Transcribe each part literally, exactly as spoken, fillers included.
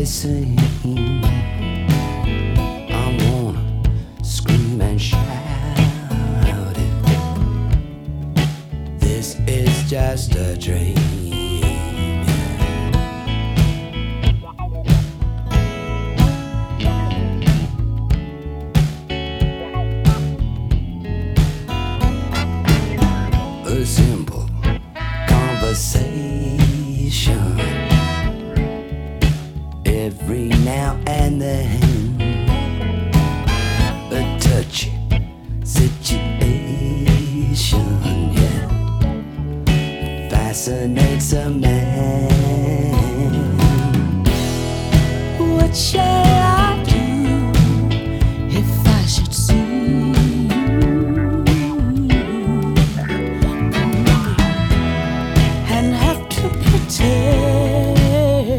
sing. I wanna scream and shout it. This is just a dream. A simple conversation every now and then, a touchy situation, yeah, fascinates a man. What shall I do if I should see and have to pretend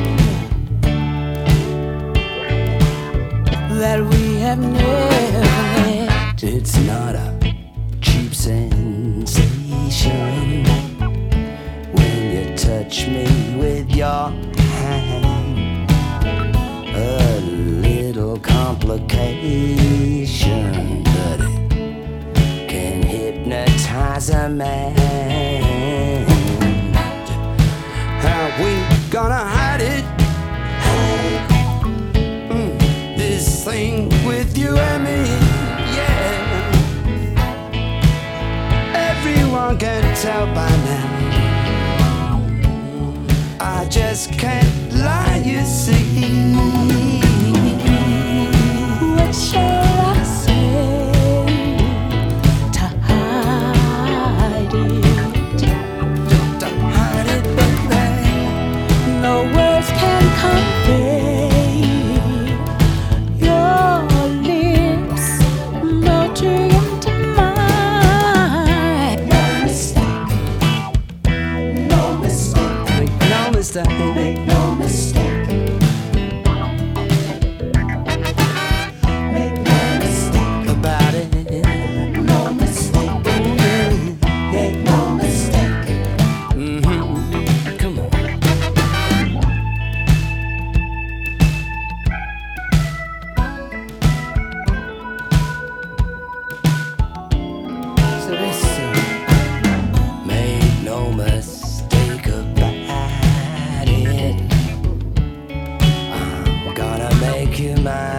that we have never met? It's not a cheap sensation when you touch me with your hand. A little complication, but it can hypnotize a man. How we gonna hide it? This thing with you and me, yeah. Everyone can tell by now. I just can't lie, you see. What shall I say to hide it? To hide it, baby. No words can convey your lips melting into mine. No mistake, no mistake, make no mistake, make no mistake, make no mistake about it. No mistake, make no mistake. Mm-hmm. Come on. So listen, make no mistake about it. I'm gonna make you mine.